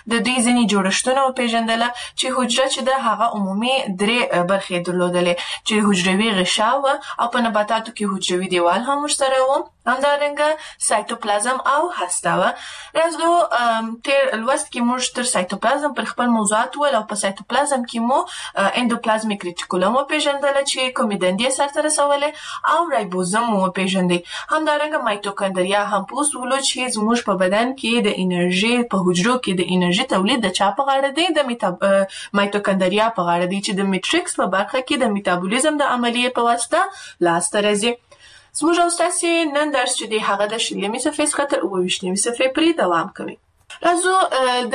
د دوی ځینې جوړښتونه وپېژندله چې حجره چې ده هغه عمومي 3 برخې درلودلې چې حجروي غشا وه او په نباتاتو کې حجروي دیوال هم ورسره و، همدارنګه سایتوپلازم او هسته وه. راځو تېر لوست کې موږ تر سایتوپلازم پر خپل موضوعات وویل او په سایتوپلازم کې مو اندوپلازمیک ریټیکولم وپېژندله چې کومې دندې سرته رسولې او رایبوزم مو وپېژندی. همدارنګه مایتوکاندریا هم په اوس وولو چې زموږ په بدن کې د انرژي په حجرو کې د انرژي تولید د چا په غاړه دی؟ د مایتوکاندریا په غاړه دی چې د میټریکس په برخه کې د میټابولیزم د عملیې په واسطه لاسته راځي. زموږ او ستاسې نن درس چې دی هغه د 20 صفحې څخه تر 28 صفحې پورې دوام کوي. راځو د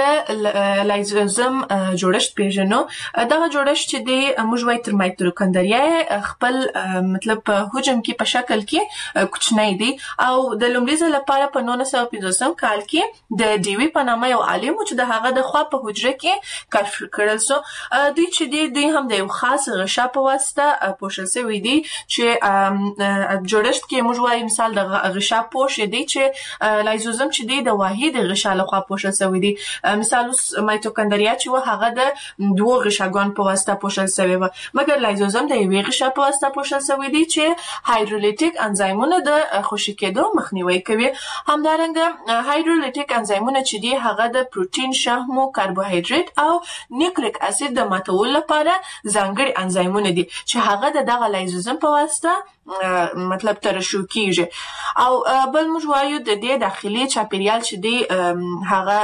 لایزوزم جوړښت پیژنو. دغه جوړښت چې دی موږ وایي تر مایتوکاندریا خپل مطلب په حجم کې په شکل کې کوچنی دی او د لومړي ځل لپاره په 1950 کال کې د ډیوي په نامه یو عالم چې د هغه د خوا په حجره کې کشف کړل سو. دوی چې دی دوی هم د یو خاص غشا په واسطه پوښل شوی دی چې جوړښت کې موږ وایي مثال د غشا پوښ دی چې لایزوزم چې دی د واحد غشا لخوا پوښل شوی دی. مثال اوس مایتوکاندریا چې و هغه د 2 غشاګانو په واسطه پوښل شوی و، مګر لایزوزم د یوې غشا په واسطه پوښل شوی دی چې هایدرولیټیک انزایمونه د خوشې کېدو مخنیوي کوي. همدارنګه هایدرولیټیک انزایمونه چې دی هغه د پروتین، شحمو، کاربوهایډریټ او نیوکلیک اسید د ماتولو لپاره ځانګړي انزایمونه دي چې هغه د دغه لایزوزم په واسطه مطلب ترشح کیږي. او بل موږ وایو د دې داخلي چاپیریال چې دی هغه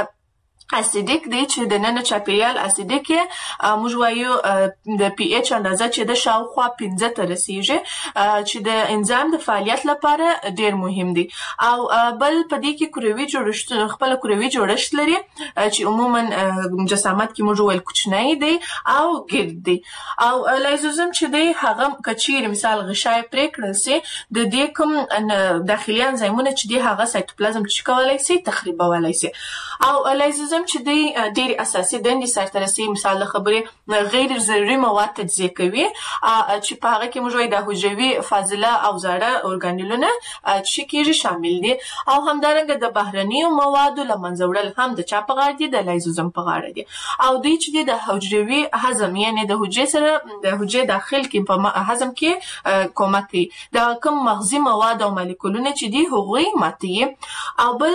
اسیدیک دی چې د نن چاپیریال اسیدیک موږ وایو د پی ایچ اندازه چې د شاوخوا 15 ته رسیږي چې د انزایم د فعالیت لپاره ډیر مهم دی. او بل په دې کې کروي جوړښت خپل کروي جوړښت لري چې عموما جسامت کې موږ وایو کوچنی دی او ګرد دی. او لایزوزم چې دی هغه کچیر مثال غشای پرې کړل سي د دې کوم داخلي انزایمونه چې دی هغه سایتوپلازم چې کولای شي تخریبولای شي. او لایزوزم چې دی ډېر اساسي دندې سرته رسوي. مثال د خبرې غیر ضروري مواد تجزیه کوي چې په هغه کې موږ وایو د حجروي فاضله او زاړه ارګانیلونه چې کېږي شامل دي. او همدارنګه د بهرنیو موادو له منځه وړل هم د چا په غاړه دي؟ د لایزوزم په غاړه دي. او دوی چې دی د حجروي هضم یعنې د حجرې سره د حجرې داخل کې په هضم کې کومک کوي. د کوم مغزي مواد او مالیکولونه چې دی هغوی ماتوي. او بل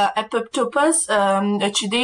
اپوپټوپس چې دی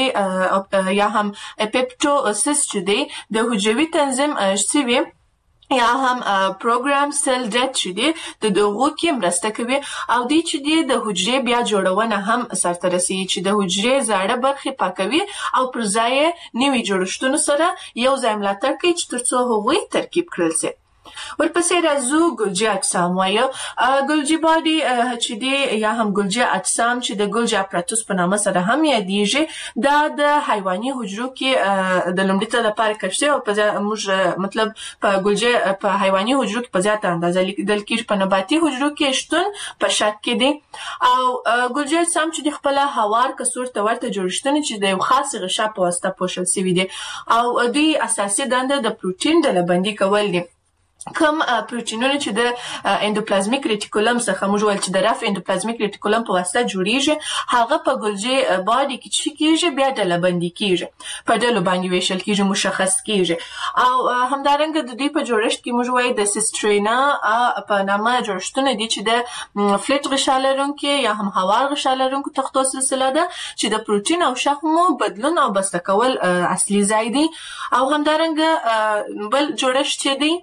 یا هم اپیپټوسس چې دی د حجروي تنظیم شوي یا هم پروګرام سیل ډیت چې دی د دغو کې مرسته کوي. او دی چې دی د حجرې بیا جوړونه هم سرته رسوي چې د حجرې زاړه برخې پاکوي او پر ځای نوي جوړښتونو سره یو ځای ملاتړ کوي چې ترڅو هغوی ترکیب کړل شي. ورپسې راځو ګولجي اجسام وایو. ګولجي باډي چې دی یا هم ګولجي اجسام چې د ګولجي اپراتوس په نامه سره هم یادیږي دا د حیواني حجرو کې د لومړي ځل لپاره کشف شوی او په موږ مطلب په ګولجي په حیواني حجرو کې په زیاته اندازه لیدل کېږي، په نباتي حجرو کې شتون په شک کې دی. او ګولجي اجسام چې د خپل هوار کڅوړ ته ورته جوړښتونه چې د یو خاص غشا په واسطه پوښل شوي دي او دوی اساسي دنده د پروتین ډلبندي کول دي. کوم پروتینونه چې د اندوپلازمیک ریټیکولم څخه موږ ویل چې د رف اندوپلازمیک ریټیکولم په واسطه جوړیږي هغه په ګولجي باډي کې چې کېږي بیا ډلبندي کېږي، په ډلو باندې ویشل کېږي، مشخص کېږي. او همدارنګه د دوی په جوړښت کې موږ وایو د سیسټرینا په نامه جوړښتونه دي چې د فلټ غشا لرونکي یا هم هوار غشا لرونکو تختو سلسله ده چې د پروتین او شحمو بدلون او بسته کول اصلي ځای دی. او همدارنګه بل جوړښت چې دی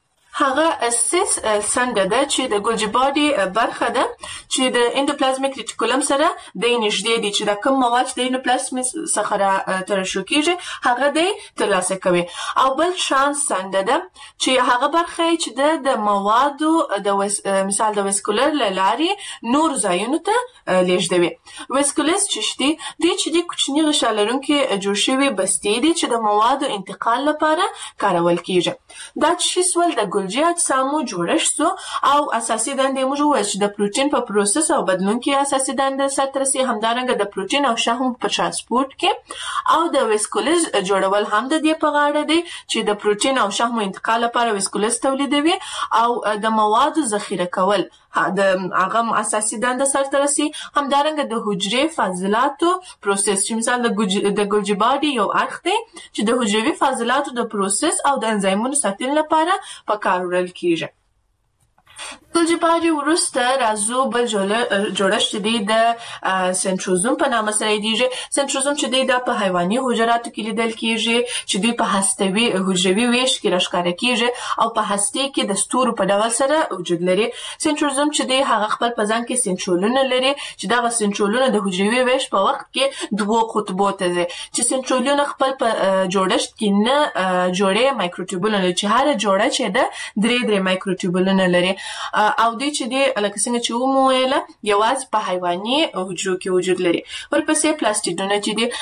هغه سیس څنګه ده چې د ګولجي باډي برخه ده چې د اندوپلازمیک ریټیکولم سره د نږدې دي چې د کوم مواد د اندوپلازم څخه ترشح کېږي هغه دی ترلاسه کوي. او بل شانس څنګه ده چې هغه برخه چې د موادو د مثال د ویسکولر له لارې نور ځایونو ته لیږدوي. ویسکولس چې دی کوچني غشا لرونکي جوړ شوي بستې دي چې د موادو انتقال لپاره کارول کېږي. دا چې سول د ګولجي اجسامو جوړښت سو او اساسي دندې موږ وویل چې د پروتین په پروسس او بدلون کې اساسي دنده سرته رسي، همدارنګه د پروتین او شحم په ترانسپورت کې، او د ویسکولز جوړول هم د دې په غاړه دی چې د پروتین او شحم انتقال لپاره ویسکولز تولیدوي او د موادو ذخیره کول د هغه اساسي دنده سرته رسي. همدارنګه د حجرې فاضلاتو پروسس چې مثال د ګولجي باډي یو اړخ دی چې د حجروي فاضلاتو د پروسس او د انزایمونو ساتلو لپاره په کار وړل کیږي. ګولجي باډي وروسته راځو بل جوړښت چې دی د سنټروزوم په نامه سره یادیږي. سنټروزوم چې دی دا په حیواني حجراتو کې لیدل کیږي چې دوی په هستوي حجروي ویش کې راښکاره کیږي او په هستې کې د ستورو په ډول سره وجود لري. سنټروزوم چې دی هغه خپل په ځان کې سنټرولونه لري چې دغه سنټرولونه د حجروي ویش په وخت کې دوو قطبو ته ځي چې سنټرولونه خپل په جوړښت کې نه جوړې مایکروټیوبولونه لري چې هر جوړه چې ده درې مایکروټیوبولونه لري او دوی چې دی لکه څنګه چې ومو ویله یوازې په حیواني حجرو کې وجود لري. ورپسې پلاستیډونه چې دی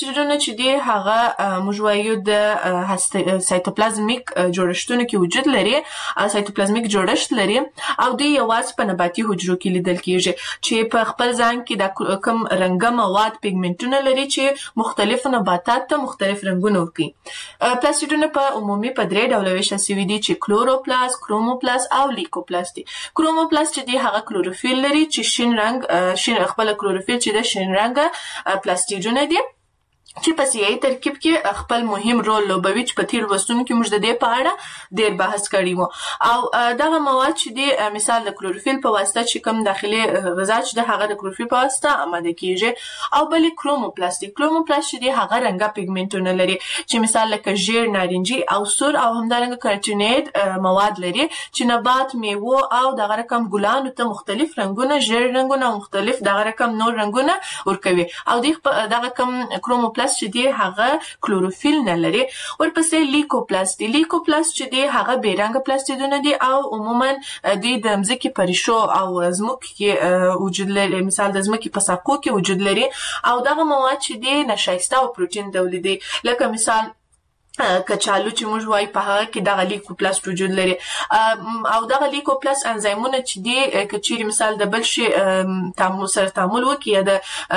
هغه موږ وایو د سایتوپلازمیک جوړښتونو کې وجود لري سایتوپلازمیک جوړښت لري او دوی یوازې په نباتي حجرو کې لیدل کیږي چې په خپل ځان کې د کوم رنګه مواد پیګمنټونه لري چې مختلفو نباتات ته مختلف رنګونه ورکوي. پلاستیډونه په عمومي په درې ډوله ویشل شوي دي چې کلوروپلاست، کروموپلاست او لیکوپلاست دي. کروموپلاست چې دی هغه کلوروفیل لري چې شین رنګ خپل کلوروفیل چې د شین رنګ پلاستیډونه دي چې په سیاسي ترکیب کې خپل مهم رول لوبوي چې په تیر وختونو کې موږ د دې په اړه ډېر بحث کړی وو. او دغه مواد چې دی مثال د کلوروفیل په واسطه چې کوم داخلي غذا چې د هغه د کلوروفیل په واسطه آماده کیږي او بل کروموپلاست چې دی هغه رنګه پیګمنټونه لري چې مثال لکه ژیړ، نارنجي او سور او همدارنګه کارټینیډ مواد لري چې نبات، میوه او دغه رقم ګلانو ته مختلف رنګونه، ژیړ رنګونه او مختلف دغه رقم نور رنګونه ورکوي او دغه کم کروموپلاست چې دی هغه کلوروفیل نه لري. ورپسې لیکوپلاست چې دی هغه بې رنګه پلاستیدونه دي او عموما دوی د ځمکې په ریښو او ځمکو کې وجود لري، مثال د ځمکې په ساقو کې وجود لري او دغه مواد چې دی نشایسته او پروټین ډولي دي لکه مثال کچالو چې موږ وایو په هغه کې دغه لیکوپلاست وجود لري او دغه لیکوپلاست انزایمونه چې دی که چیرې مثال د بل شي سره تعامل وکړي یا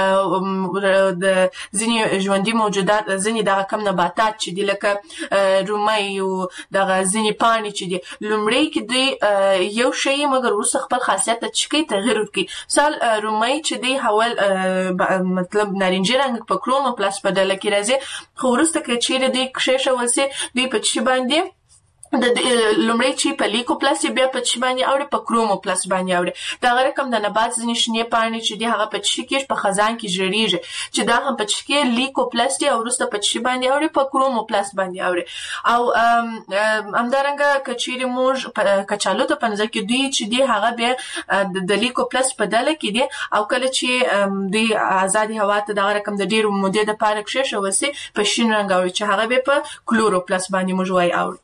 د ځینې ژوندي موجودات ځینې دغه کم نباتات چې دي لکه رومۍ او دغه ځینې پاڼې چې دي لومړی کې دوی یو شی مګر وروسته خپل خاصیت ته چې کوي تغیر ورکوي. مثال رومۍ چې دی حول مطلب نارنجي رنګ په کروموپلاست په ډله کې راځي خو وروسته که چیرې دوی کښېښه ولسي دوی په چی باندې د لومړی چې په لیکوپلاست بیا په چی باندې اوړي په کروموپلاست باندې اوړي. دغه رقم د نبات ځینې شنې پاڼې چې دي هغه په چی کې په خزان کې ژیړیږي چې دا هم په چی کې لیکوپلاست او وروسته په چی باندې اوړي په کروموپلاست باندې اوړي. او همدارنګه که چیرې موږ کچالو ته په نظر کې دوی چې دي هغه بیا د لیکوپلاست په ډله کې دي او کله چې دوی آزادې هوا ته دغه رقم د ډېرو مودې دپاره کښېښول سي په شین رنګ اوړي چې هغه بیا په کلوروپلاست باندې موږ وایو اوړي.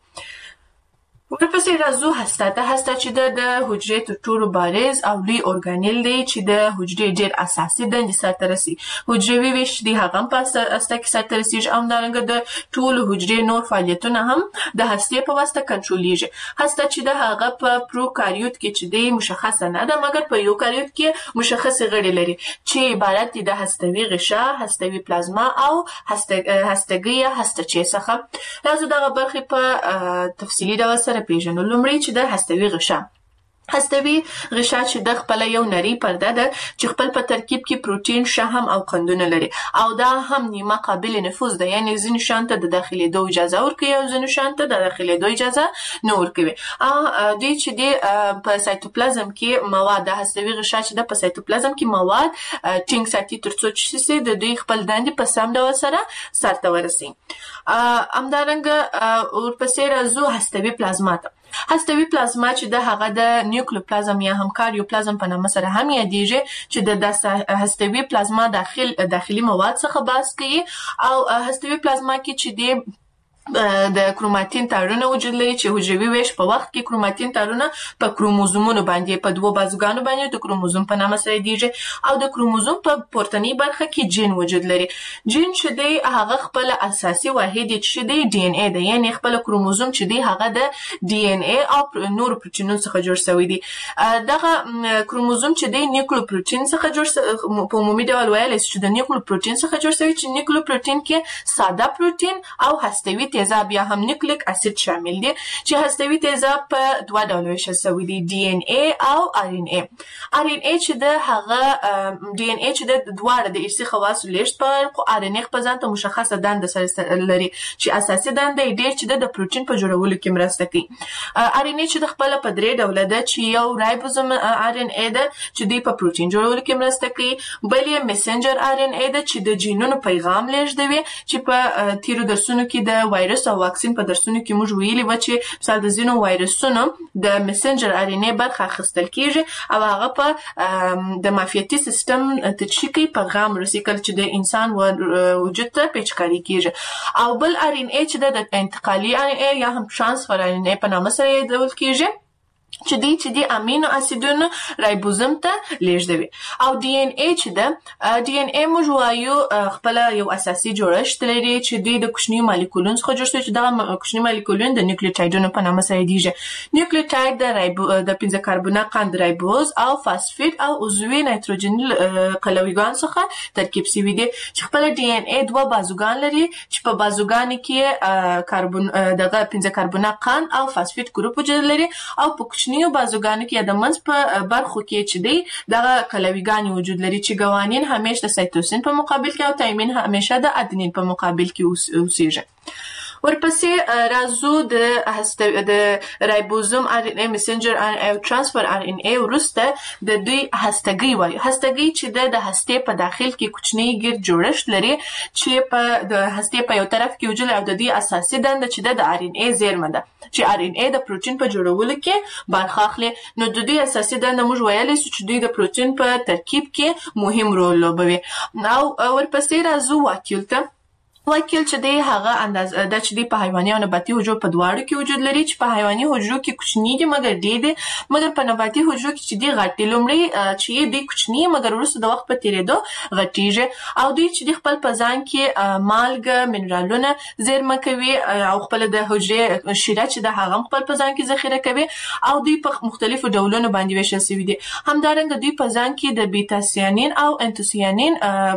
ورپسې راځو هسته چې د حجرې تر ټولو بارز او لوی ارګانیل دی چې د حجرې ډېر اساسي دندې سرته رسي. حجروي ویش دی هغه هم په هسته کې سرته رسیږي او همدارنګه د ټولو حجرې نور فعالیتونه هم د هستې په واسطه کنټرولېږي. هسته چې د هغه په پروکاریوت کې چې دی مشخصه نه ده مګر په یوکاریوت کې مشخصې غړي لري چې عبارت دي د هستوي غشا، هستوي پلازما او هستګي یا هستچې څخه. راځو دغه برخې په تفصیلي ډول سره پیژنو. لومړی چې د هستوي غشا غشا چې د خپل یو نری پرده ده چې خپل په ترکیب کې پروتین، شحم او قندونه لري او دا هم نیمه قابل نفوذ ده، یعنی ځینې شیانو ته د داخلېدو اجازه ورکوي او ځینې شیانو ته د داخلېدو اجازه نه ورکوي. دوی چې دی په سایتوپلازم کې مواد د هستوي غشا چې د په سایتوپلازم کې مواد ټینګ ساتي تر څو چې د دوی خپل دندې په سم ډول سره سرته ورسي. همدارنګه ورپسې راځو هستوي پلازما ته. هستوي پلازما چې د هغه د نیوکلیوپلازم یا هم کاریوپلازم په نامه سره هم یادیږي چې د هستوي پلازما داخلي مواد څخه بحث کوي او هستوي پلازما کې چې دی د کروماتین تارونه وجود لري چې حجروي ویش په وخت کې کروماتین تارونه په کروموزومونو باندې په دوو بازوګانو باندې د کروموزوم په نامه سره یادیږي او د کروموزوم په پورتنۍ برخه کې جین وجود لري. جین چې دی هغه خپل اساسي واحد چې دی ډي ان اي دی، یعنی خپل کروموزوم چې دی هغه د ډي ان اي او نور پروتینونو څخه جوړ شوی دی. دغه کروموزوم چې دی نیوکلیوپروتین څخه جوړ په عمومي ډول ویلی چې د نیوکلیوپروتین څخه جوړ شوی چې نیوکلیوپروتین کې ساده پروتین او هستوي تیزاب یا هم نیوکلیک اسید شامل دي چې هستوي تیزاب په دوه ډولو ویشل شوی دي ډي ان ای او ار ان ای. ار ان ای چې د هغه ډي ان ای چې د دواړه د ارثي خواصو لیږد په ار ان ای په ځان ته مشخصه دنده سره لري چې اساسي دنده یې ډېر چې د پروتین په جوړولو کې مرسته کوي. ار ان ای چې د خپل په درې ډوله ده چې یو رایبوزوم ار ان ای ده چې د په پروتین جوړولو کې مرسته کوي، بل یې میسنجر ار ان ای ده چې د جینونو پیغام لیږدوي چې په تیرو درسونو کې د وایرس او واکسین په درسونو کې موږ ویلي و چې مثال د ځینو وایرسونو د میسنجر ار ان ای برخه اخیستل کیږي او هغه په د معافیتي سیستم تشکیل پیغام رسي کله چې د انسان وجود ته پیچکاري کیږي. او بل ار ان ای چې د انتقالي ار ان ای یا هم ترانسفر ار ان ای په نامه سره یادول کیږي چې د امینو اسیدونو رایبوزوم ته لیږدوي. او ډي ان ای چې ده ډي ان ای موږ وایو خپل یو اساسي جوړښت لري چې د کوچنیو مالیکولونو څخه جوړ شوی چې دغه کوچني مالیکولونه د نیوکلیوټایډونو په نامه سره یادیږي. نیوکلیوټاید د 5 کاربونه قند رایبوز او فاسفید او عضوي نایتروجني قلویګان څخه ترکیب شوي دي چې خپل ډي ان ای دوه بازوګان لري چې په بازوګانو کې کاربون دغه 5 کاربونه قند او فاسفید ګروپ وجود لري او په کوچنیو بازوګانو کې د منځ په برخو کې چې دی دغه قلویګان وجود لري چې ګوانین همیشه د سایتوسین په مقابل کې او تایمین همیشه د ادنین په مقابل کې اوسېږي. ورپسې راځو د رایبوزوم ار ان ای میسنجر ار ان ای او ترانسفر ار ان ای وروسته د دوی هستګي وایي. هستګي چې د هستې په داخل کې کوچنی ګرد جوړښت لري چې په د هستې په یو طرف کې وجود او د دې اساسي دنده چې د ار ان ای زیرمه ده چې ار ان ای د پروتین په جوړولو کې برخه اخلي. نو د دې اساسي دنده موږ ویلای شو چې دوی د پروتین په ترکیب کې مهم رول لوبوي. او ورپسې راځو واکیول ته. واکیل چې دی هغه انداز د چې دی په حیواني او نباتي حجرو په دواړو کې وجود لري چې په حیواني حجرو کې کوچني دي مګر ډېر دي، مګر په نباتي حجرو کې چې دی غټ دي. لومړی چې دی کوچني مګر وروسته د وخت په تیریدو غټیږي او دوی چې دی خپل په ځان کې مالګه منرالونه زیرمه کوي او خپل د حجرې شیره چې د هغه خپل په ځان کې ذخیره کوي او دوی په مختلفو ډولونو باندې ویشل شوي دي. همدارنګه دوی په ځان کې د بیتا سیانین او انتوسیانین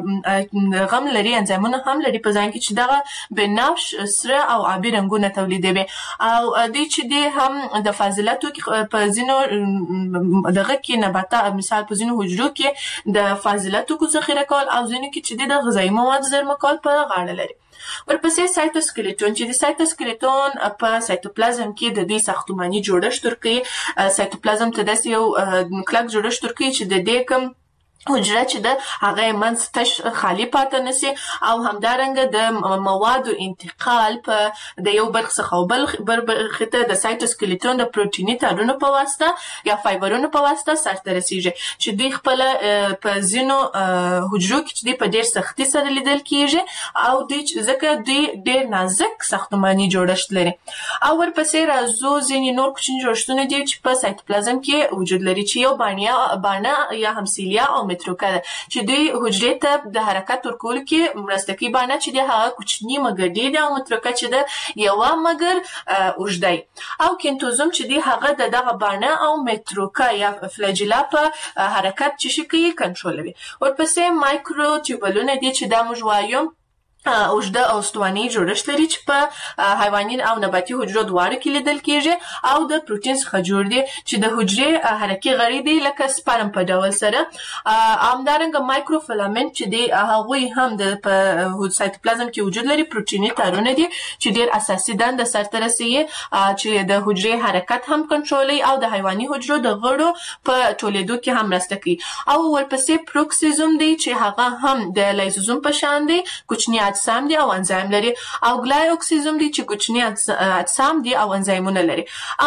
غم لري انزایمونه هم لري په ځان کې چې دغه بنفش سره او آبي رنګونه تولیدوي او دوی چې دی هم د فاضلاتو په ځینو دغه کې نباتات مثال په ځینو حجرو کې د فاضلاتو کو ذخیره کول او ځینو کې چې د غذایي مواد زیرمه کول په غاړه لري. ورپسې سایتوسکلیټون چې د سایتوسکلیټون په سایتوپلازم کې د دې ساختماني جوړښت ورکوي. سایتوپلازم ته داسې یو کلک جوړښت ورکوي چې د دې کوم حجره چې د هغه منځ تش خالی پاتې نشي او همدارنګه د موادو انتقال په د یو برخه څخه بل برخه ته د سایتوسکلیټون د پروتیني تارونو په واسطه یا فایبرونو په واسطه سرته رسیږي چې دوی خپل په ځینو حجرو کې چې په ډېر سختي سره لیدل کیږي او دوی ځکه دوی ډېر نازک ساختماني جوړښت لري. او ورپسې راځو ځینې نور کوچني جوړښتونه دي چې په سایتوپلازم کې وجود لري چې یو بانه یا همسیلیا او متروکه ده چې دوی حجرې ته د حرکت ورکولو کې مرسته کوي. بانه چې د هغه کوچني مګر ډېر او متروکه چې د یوه مګر اوږده او کینتوزوم چې دی هغه دغه بانه او متروکه یا فلاجیلا په حرکت چې شي کوي کنټرولوي. ورپسې مایکرو ټیوبولونه دي چې دا موږ وایو اوږده او استواني جوړښت لري چې په حیواني او نباتي حجرو دواړو کې لیدل کیږي او د پروتین څخه جوړ دي چې د حجرې حرکي غړي دي لکه سپرم په ډول سره. همدارنګه مایکروفیلامنت چې دی هغوی هم د سایتوپلازم کې وجود لري، پروتیني تارونه دي چې ډېر اساسي دنده سرته رسوي چې د حجرې حرکت هم کنټرولوي او د حیواني حجرو د غړو په ټولېدو کې هم مرسته کوي. او ورپسې پروکسیزوم دی چې هغه هم د لایزوزوم په شان دی، کوچني اجسام دي او انزایم لري. او ګلایوکسیزوم دي چې کوچني اجسام دي او انزایمونه لري.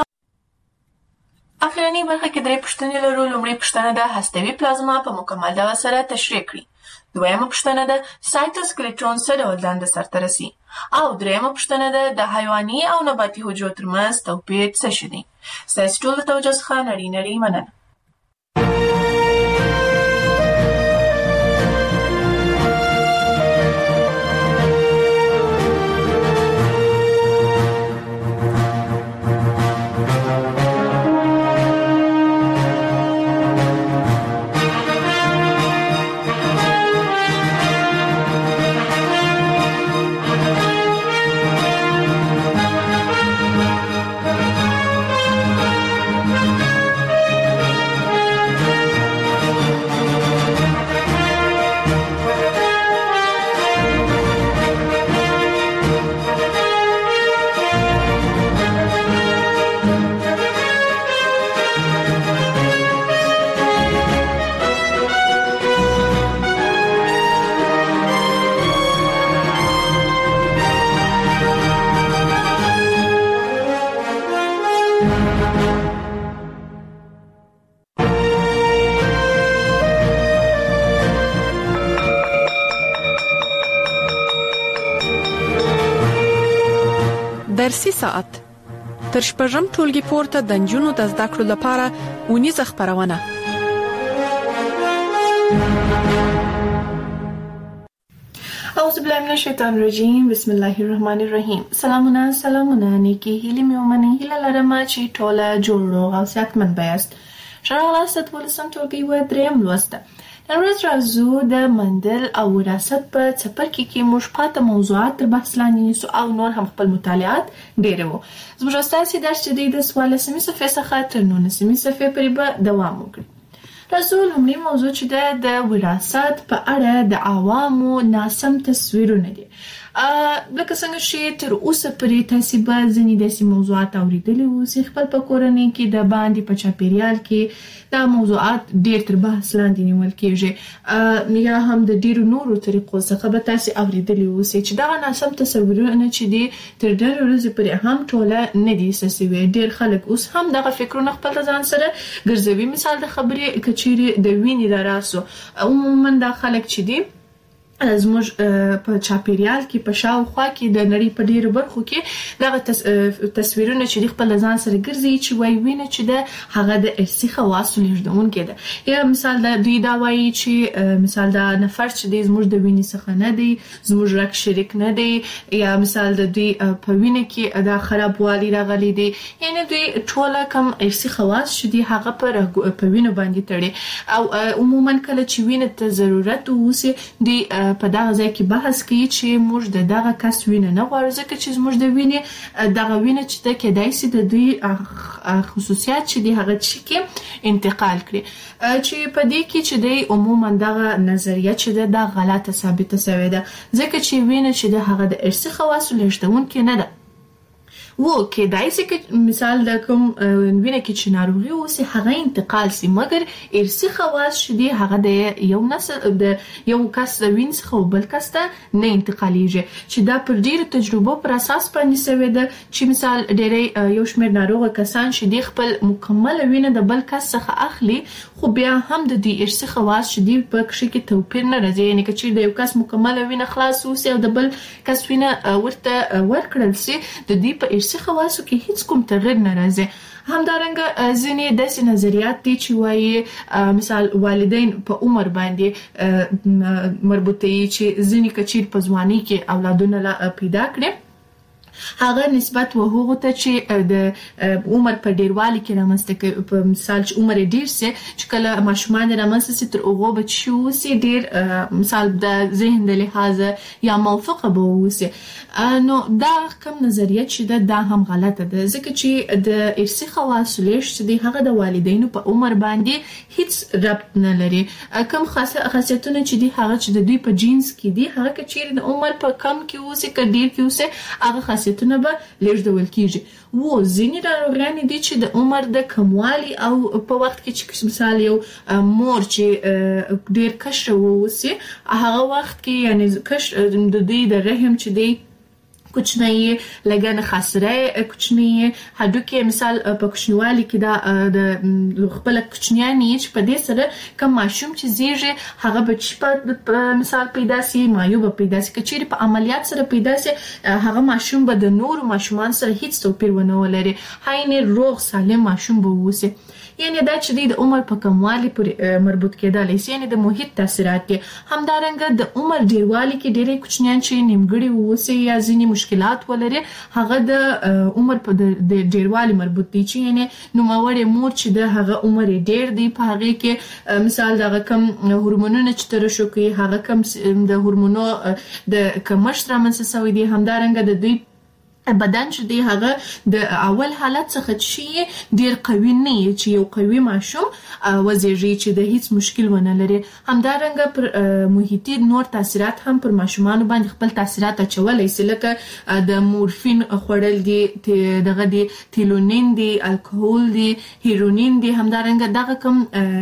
اخرنی برخه کې درې پوښتنې لرو. لومړی پوښتنه ده هستوي پلازما په مکمل ډول سره تشریح کړئ. دویمه پوښتنه ده سایتوسکلیټون څه ډول دنده سرته رسي. او دریمه پوښتنه ده د حیواني او نباتي حجرو ترمنځ توپیر څه شی دی. ستاسو ټولو ته توجه څخه نړۍ مننه. درسي ساعت تر شپږم ټولګي پورته د نجونو د زده کړو لپاره ونیزه خپرونه. اعوذ بالله من الشیطان الرجیم. بسم الله الرحمن الرحیم. سلامونه نیکی هیلې مې ومنئ. هیله لرم چې ټوله جوړ روغ او صحتمند بیاست. ښه راغلاست د 12 ټولګي و 3 لوست. نن ورځ راځو د مندل او وراثت په څپرکي کې موږ پاته موضوعات تر بحث لاندې نیسو او نور هم خپل مطالعات ډېروو. زموږ ستاسې درس چې دی د 14مې صفحې څخه تر 19مې صفحې پورې به دوام وکړي. راځو لومړی موضوع چې ده د وراثت په اړه د عوامو ناسم تصویرونه دي. لکه څنګه چې تر اوسه پورې تاسې به ځینې داسې موضوعات اورېدلي اوسئ خپل په کورنۍ کې د باندې په چاپېریال کې دا موضوعات ډېر تر بحث لاندې نیول کېږي یا هم د ډېرو نورو طریقو څخه به تاسې اورېدلي اوسئ چې دغه ناسم تصورونه چې دي تر ډېرې ورځې پورې هم ټوله نه دي ایسته سوي. ډېر خلک اوس هم دغه فکرونه خپل ځان سره ګرځوي. مثال د خبرې که چیرې د وینې د راسو عموما دا خلک چې دي زموږ په چاپېریال کې په شاوخوا کې د نړۍ په ډېرو برخو کې دغه تصویرونه چې خپل ځان سره ګرځي چې وایي وینه چې ده هغه د ارثي خواصو لېږدونکې ده. یا مثال دوی دا وایي چې مثال دا نفر چې دی زموږ د وینې څخه نه دی، زموږ رګ شریک نه دی، یا مثال د دوی په وینه کې دا خرابوالی راغلی دی. یعنې دوی ټوله کم ارثي خواص چې دي هغه په وینو باندې تړي او عموما کله چې وینه ته ضرورت اوسي دوی په دغه ځای کې بحث کوي چې موږ د دغه کس وینه نه غواړو ځکه چې زموږ د وینې دغه وینه چې ده کېدای شي د دوی خصوصیات چې دي هغه چې کې انتقال کړي چې په دې کې چې دی عموما دغه نظریه چې ده دا غلطه ثابته شوې ده ځکه چې وینه چې ده هغه د ارثي خواصو لېږدونکې نه ده. کېدای شي که مثال د کوم وینه کې چې ناروغي اوسي هغه انتقال شي مګر ارثي خواص چې دي هغه د یو نسل د یو کس د وینې څخه بل کس ته نه انتقالیږي چې دا پر ډېرو تجربو پر اساس باندې شوې ده چې مثال ډېری یو شمېر ناروغه کسان چې دي خپل مکمله وینه د بل کس څخه اخلي خو بیا هم د دې ارثي خواص چې دي په کښې کې توپیر نه راځي. یعنې که چیرې د یو کس مکمله وینه خلاص اوسي او د بل کس وینه ورته ورکړل شي د دې په ارثي خواصو کې هیڅ کوم تغیر نه راځي. همدارنګه ځینې داسې نظریات دي چې وایي مثال والدین په عمر باندې مربوطوي چې ځینې که چیرې په ځوانۍ کې اولادونه پیدا کړي هغه نسبت و هغو ته چې د عمر په ډیروالي کې رامنځته کوي. په مثال چې عمر ډیر سي چې کله ماشومان رامنځته سي تر هغو بچي اوسي ډیر مثال د ذهن د لحاظه یا موفقه به اوسي. نو دا کوم نظریه چې دا هم غلطه ده ځکه چې د ارثي خواصو لېږد چې دی هغه د والدینو په عمر باندې هیڅ ربط نه لري. کوم خاصیتونه چې دی هغه چې د دوی په جینس کې دي هغه که چیرې د عمر په کم کې اوسي که ډیر کې اوسي هغه خاصیتونه به لېږدول کیږي. ځینې ناروغیانې دي چې د عمر د کموالي او په وخت کې چې مثال یو مور چې ډیر کشره واوسي هغه وخت کې یعنې د دوی د رحم چې دی کوچنی لګه نخاسره کوچنی هډوکي مثال په کوچنیوالي کې دا د خپل کوچنیانی چې په دې سره کوم ماشوم چې زیږي هغه بچی په مثال پیدا سي مایوب پیدا سي کچېری په عملیات سره پیدا سي هغه ماشوم به د نور ماشومان سره هیڅ توپیر ونه ولري هاینه روغ سالم ماشوم به ووسي. یعنی دا چې د عمر په کموالي پورې مربوط کېدلی شي یعنی د محیط تاثیرات دي. همدارنګه د عمر ډیروالي کې ډېری کوچنیان چې نیمګړي واوسي یا ځینې مشکلات ولري هغه د عمر په ډیروالي مربوط دي چې یعنی نوموړې مور چې د هغه عمر ډېر دی په هغې کې مثال دغه کم هورمونونه چې ترشح کوي هغه کم د هورمونو د کمښت رامنځته شوی دی. همدارنګه د دوی بدن چې دی هغه د اول حالت څخه چې ډیر قوي نه وي چې یو قوي ماشوم وزیږي چې د هیڅ مشکل ونه لري. همدارنګه پر محیطي نور تاثیرات هم پر ماشومانو باندې خپل تاثیرات اچولی شي لکه د مورفین خوړل دي دغه دي تیلونین دي الکوهول دي هیرونین دي. همدارنګه دغه کوم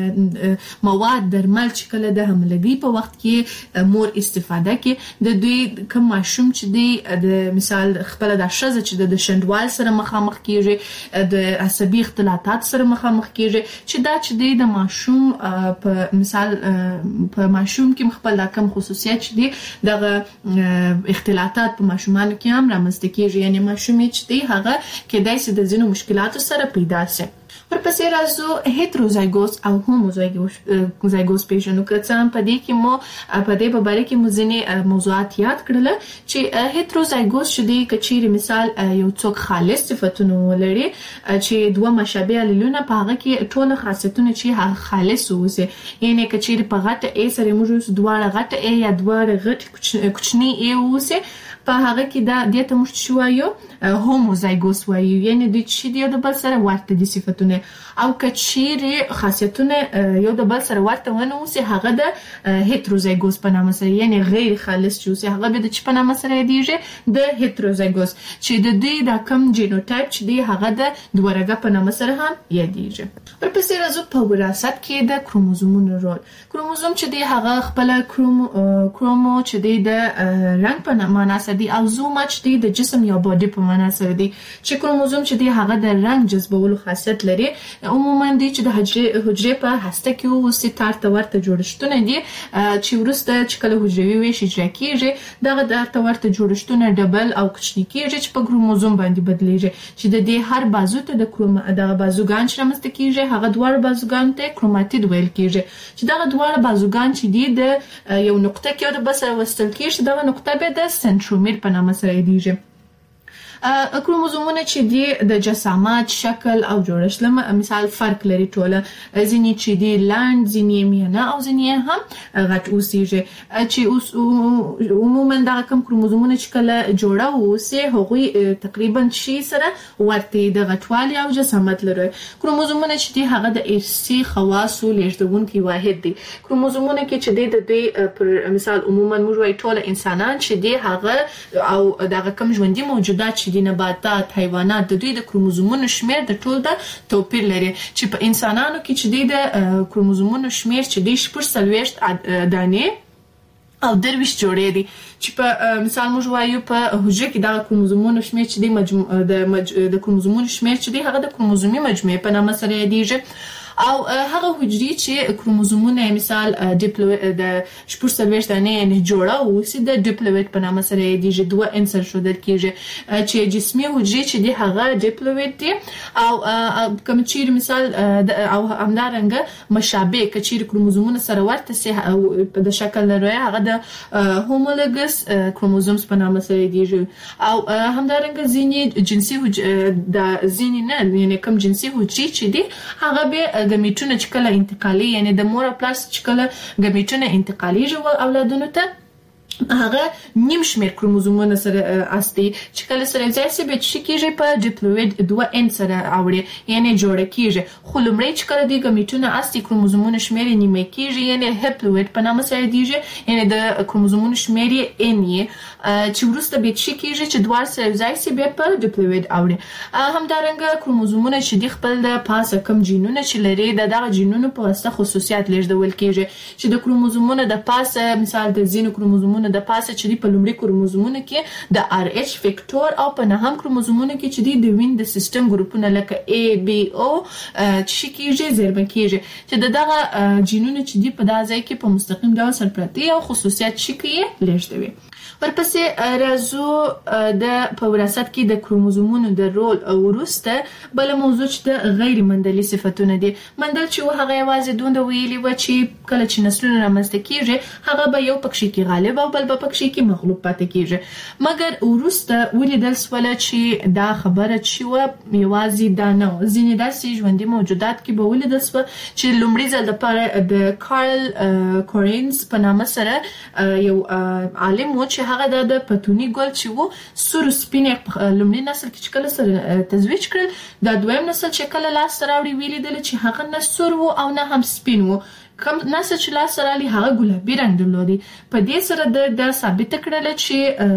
مواد درمل چې کله د حملګي په وخت کې مور استفاده کوي د دوی کوم ماشوم چې دی د مثال خپل د ښځه چې د شندوال سره مخامخ کیږي د عصبي اختلالات سره مخامخ کیږي چې دا چې د ماشوم په مثال په ماشوم کې خپل کم خصوصیت چې دی دغه اختلالات په ماشومانو کې هم رامنځته کیږي یعنی ماشوم چې هغه کېدای شي د ځینو مشکلاتو سره پیدا شي. ورپسې راځو هیتروزایګوس او هوموزایګوس پیژنو که څه هم په دې کې مو په دې په باره کې مو ځینې موضوعات یاد کړل چې هیتروزایګوس چې دی که چیرې مثال یو څوک خالص صفتونه ولري چې دوه مشابه الیلونه په هغه کې ټول خاصیتونه چې خالص اوسي یعنی که چیرې په غټه ای سره موږ دواړه غټه ای یا دواړه غټ کوچنی ای اوسي په هغه کې دا دته موږ شو وایو هوموزایګوس وایو یعنی د چې دی د بل سره ورته دي صفتونه او کچيري خاصیتونه یو د بل سره ورته ونه اوسي هغه د هیتروزایګوس په نامه سره یعنی غیر خالص اوسي هغه به د په نامه سره دیږي د هیتروزایګوس چې د دې د کم جینوټایپ چې دی هغه د دوهرګه په نامه سره هم یادېږي. ورپسې راځو په وراثت کې د کروموزومونو رول. کروموزوم چې دی هغه خپل کرومو چې دی د رنګ په معنا سره دی او زوم چې دی د جسم یا باډي په معنا سره دی چې کروموزوم چې دی هغه د رنګ جذبولو خاصیت لري عموما دی چې د حجرې په هسته کې اوسي تارته ورته جوړښتونه دي چې ورسته چې کله حجروي ویش اجرا کیږي دغه تارته ورته جوړښتونه ډبل او کوچني کیږي چې په کروموزوم باندې بدلیږي چې د دې هر بازو ته د بازوګان چې رامنځته کیږي هغه دوه بازوګان ته کروماتید ویل کیږي چې دغه دوه بازوګان چې دي د یو نقطه کې د بس وستل کیږي دغه نقطه به د سنترومیر په نامه سره یادېږي. کروموزومونه چې دی د جسامت شکل او جوړښت مثال فرق لري ټوله ځینې چې دی لاند ځینې میانه او ځینې هم غټ اوسېږي چې اوس عموما دا کوم کروموزومونه چې کله جوړه اوسي هغوی تقریبا شي سره ورته د غټوالي او جسامت لري. کروموزومونه چې دی هغه د ارثي خواصو لېږدونکي واحد دي. کروموزومونه کې چې دی د دوی پر مثال عموما موږ وایو ټول انسانان چې دی هغه او دغه کوم ژوندي موجودات چې د نباتات حیوانات د دوی د کروموزومونو شمیر د ټول د توپیر لري چې په انسانانو کې چې د کروموزومونو شمیر چې د 40 دانې او درویش جوړې دي چې په مثال موږ وایو په حجره کې د کروموزومونو شمیر چې د کروموزومونو شمیر چې دی هغه د کروموزومي مجموعه په نامه سره یادېږي او هغه حجرې چې کروموزومونه مثال د 40 دانې نه جوړه اوسي د ډیپلویډ په نامه سره یادېږي دوه انسر شودل کیږي چې جسمي حجرې چې دی هغه ډیپلویډ دي او کوم چې مثال او همدارنګه مشابه کچیر کروموزومونه سره ورته سي په د شکل لري هغه د هومولوګس کروموزومز په نامه سره یادېږي او همدارنګه ځینې جنسي د ځینې نه یعنی کوم جنسي حجرې چې دی هغه به ګمیټونه چې کله انتقالي یعنی د مور پلاس چې کله ګمیټونه انتقالي اولادونو ته هغه نیم شمیر کروموزومونه سره استي چې کله سره ځای سي به چې کېږي په ډیپلویډ دوه ان سره اوړي یعنی جوړ کېږي خو لمړی چې کله د ګمیټونه استي کروموزومونه شمیر نیمه کېږي یعنی هپلویډ په نامه سره دیږي یعنی د کروموزومونو شمیر ان چې ورسته به چې کېږي چې دوه سره ځای سي به په ډیپلویډ اوړي همدارنګه کروموزومونه چې د خپل د پاسه کم جینونه چې لري دغه جینونو په واسطه خصوصیات لېږدول کېږي چې د کروموزومونو د پاسه مثال د زینو کروموزومونو د پاسه چې په لومړي کروموزومونو کې د ار ایچ فیکټور او په نهم کروموزومونو کې چې د وین د سیستم ګروپونه لکه ای بی او چې کېږي زیربه کېږي چې دغه جینونه چې په دغه ځای کې په مستقیم ډول سرپرتي او خصوصیات چې کې لېږدوي. ورپسې راځو د په وراثت کې د کروموزومونو د رول او وروسته بل موضوع چې د غیر مندلي صفتونه دي. مندل چې هغه یوازې دوند ویلي و چې کله چې نسلونه رامنځته کیږي هغه به یو پکې کې غالب او بل به پکې کې مغلوب پاتې کیږي مګر وروسته ولیدل سوله چې دا خبره چې و یوازې دا نه ځینې داسې ژوندي موجودات کې به ولیدل سو چې لومړي ځل لپاره د کارل کورینز په نامه سره یو عالم و چې هغه د پتونی ګل چې وو سور سپینې لومړي نسل کې کله سره تزویج کړل د دویم نسل چې کله لاس راوړي ویلیدل چې هغه نه سور وو او نه هم سپین وو کوم نسل چې لاس راوړي هغه ګلابي رنگ درلودي په دې سره د ثابت کړل چې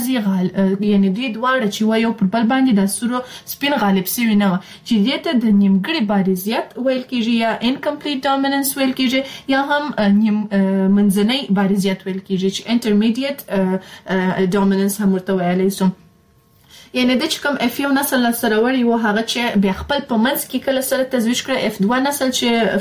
یوازې یعنی دوی دواړه چې و یو پر بل باندې د سور سپین غالب سوي نه چې دې ته د نیمګړي بارزیت ویل کېږي یا انکمپلیټ ډومیننس ویل کېږي یا هم نیم منځنۍ بارزیت ویل کېږي چې انټرمیډیټ ډومیننس هم ورته ویلی سو یعنی د کوم F1 نسل سره وړي و هغه چې بیا خپل په منځ کې کله سره تزویج کړ F2 نسل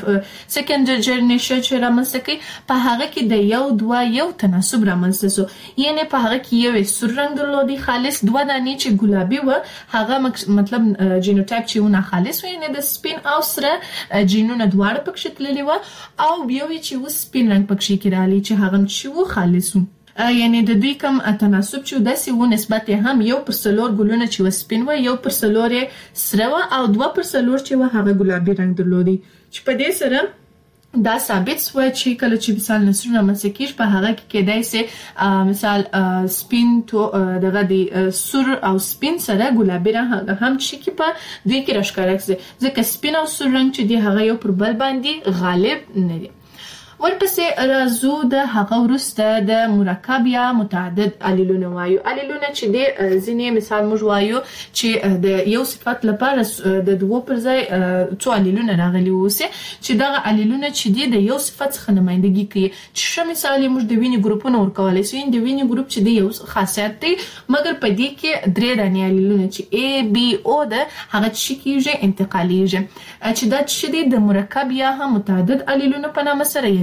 چې سیکنډ جنریشن چې رامنځته کوي په هغه کې د یو دوه یو تناسب رامنځته سو یعنی په هغه کې یو سور رنگ درلودي خالص دوه دانې چې ګلابي و هغه مطلب جینوټایپ چې ونه خالص و یعنی د سپین او سره جینونه دواړه پکې تللي و او بیا چې و سپین رنگ پکې کېرالي چې هغه چې و خالص و یعنی د دوی کوم تناسب چې داسې و نسبت هم 1/4 ګلونه چې وسپین و 1/4 سره و او 2/4 چې و هغه ګلابي رنگ درلودي چې په دې سره دا ثابت شو چې کله چې مثال نسرونه مسکیش په هغه کې کېدای سي مثال سپین تو دغه دی سور او سپین سره ګلابي رنگ هم چې کې په دوی کې راښکاره شي ځکه سپین او سور رنگ چې دی هغه یو پر بل باندې غالب نه دي ورپسې راځو د هغه وروسته د مرکب یا متعدد الیلونه وایو الیلونه چې د ځینې مثال موږ وایو چې د یو صفت لپاره د دوه پر ځای څو الیلونه راغلي وسه چې دغه الیلونه چې د یو صفت څخه نمائندګي کوي چې شه مثال موږ د وینې ګروپونه ورکولای شو د وینې ګروپ چې د یو خاصیت دی مګر په دې کې درې دانې الیلونه چې A B O ده هغه چې کیږي انتقالیږي چې دا چې د مرکب یا هم متعدد الیلونه په نامه سره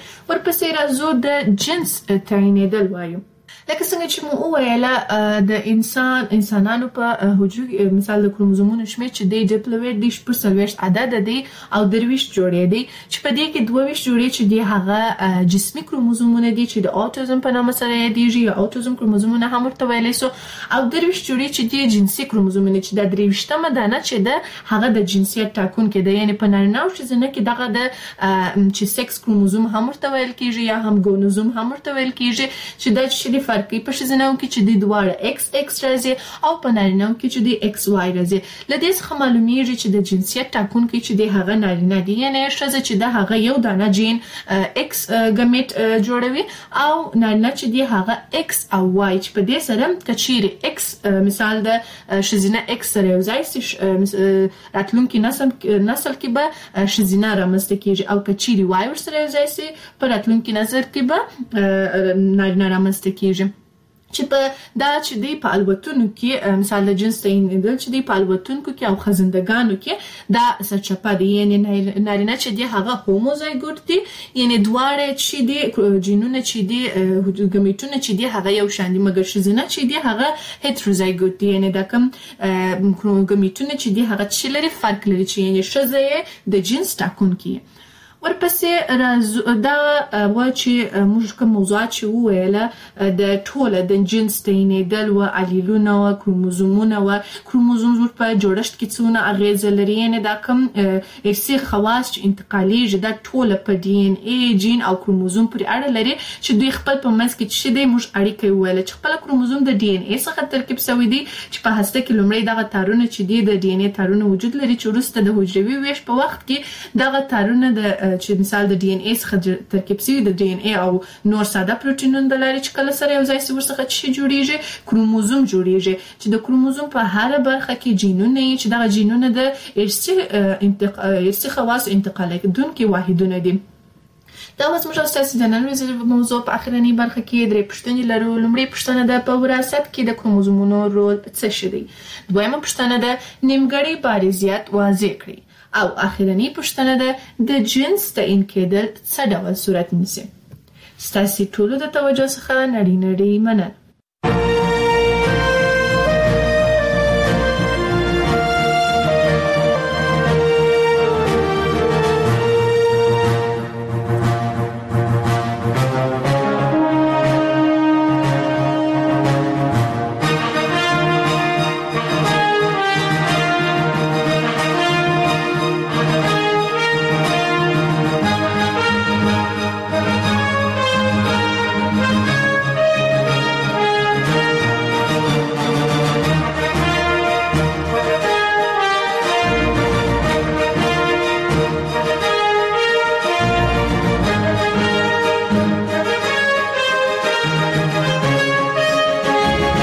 ورپسې راځو د جنس تعینېدل وایو لکه څنګه چې مو وویل د انسانانو په حجرو مثال د کروموزومونو شمېر چې دی ډیپلویډ دی 40 عدد دی او 23 جوړې دی چې په دې کې 22 جوړې چې دی هغه جسمي کروموزومونه دي چې د اوټیزم په نامه سره یادېږي یا اوټیزم کروموزومونه هم ورته ویلی سو او 23 جوړې چې دی جنسي کروموزومونه چې د 23مه دانه چې ده هغه د جنسیت ټاکونکی دی یعنی په نارینه او ښځینه کې دغه د چې سکس کروموزوم هم ورته ویل کېږي یا هم ګونوزوم هم ورته ویل کېږي چې دا چې فرقي په ښځینه کې چې د دواړه XX راځي او په نارینه کې چې د XY راځي لدې څخه معلومیږي چې د جنسیت ټاکونکي چې د هغه نارینه دی یعنی ښځه چې د هغه یو دانه جین X ګمیټ جوړوي او نارینه چې د هغه X او Y چې په دې سره کچيري X مثال د ښځینه X سره یو ځای شي راتلونکي نسل کې به ښځینه رامنځته کیږي او کچيري Y سره یو ځای شي په راتلونکي نسل کې به نارینه رامنځته کیږي چې په دا چې دی په الوتونو کې مثال د جنس تعینېدل چې دی په الوتونکو کې او خزندګانو کې دا سرچپه دی یعنی نارینه چې دی هغه هوموزایګوټ دی یعنی دواړه چې دی جینونه چې دی ګمیټونه چې دی هغه یو شان دي مګر ښځینه چې دی هغه هیټروزایګوټ دی یعنی دا کوم ګمیټونه چې دی هغه چې لري فرق لري چې یعنی ښځه د جنس ټاکونکي ورپسې دا و چې موږ کوم موضوعات چې وویله د ټوله د جنس تعینېدل و الیلونه و کروموزومونه و کروموزوم په جوړښت کې څونه اغیزه لري یعنی دا کوم ارثي خواص چې انتقالیږي دا ټوله په DNA جین او کروموزوم پورې اړه لري چې دوی خپل په منځ کې چې دی موږ اړیکه وویله چې خپل کروموزوم د DNA څخه ترکیب شوی دی چې په هسته کې لومړی دغه تارونه چې دی د DNA تارونه وجود لري چې وروسته د حجروي ویش په وخت کې دغه تارونه د چې مثال د DNA څخه ترکیب شوی د DNA او نور ساده پروتینونو د لارې چې کله سره یو ځای شي ورڅخه چې جوړیږي کروموزوم جوړیږي چې د کروموزوم په هر برخه کې جینونه چې دغه جینونه د ارثي خواص انتقال کوونکي واحدونه دي دا اوس موږ تاسو د نن ورځې موضوع په اخرنۍ برخه کې درې پوښتنې لرو لومړی پوښتنه ده په وراثت کې د کروموزومونو رول څه شي دی دویمه پوښتنه ده نیمګړی بارزیت واضح کړئ او اخرنۍ پوښتنه ده د جنس تعین کېدل څه ډول صورت نیسي ستاسو ټولو د توجه څخه نړۍ مننه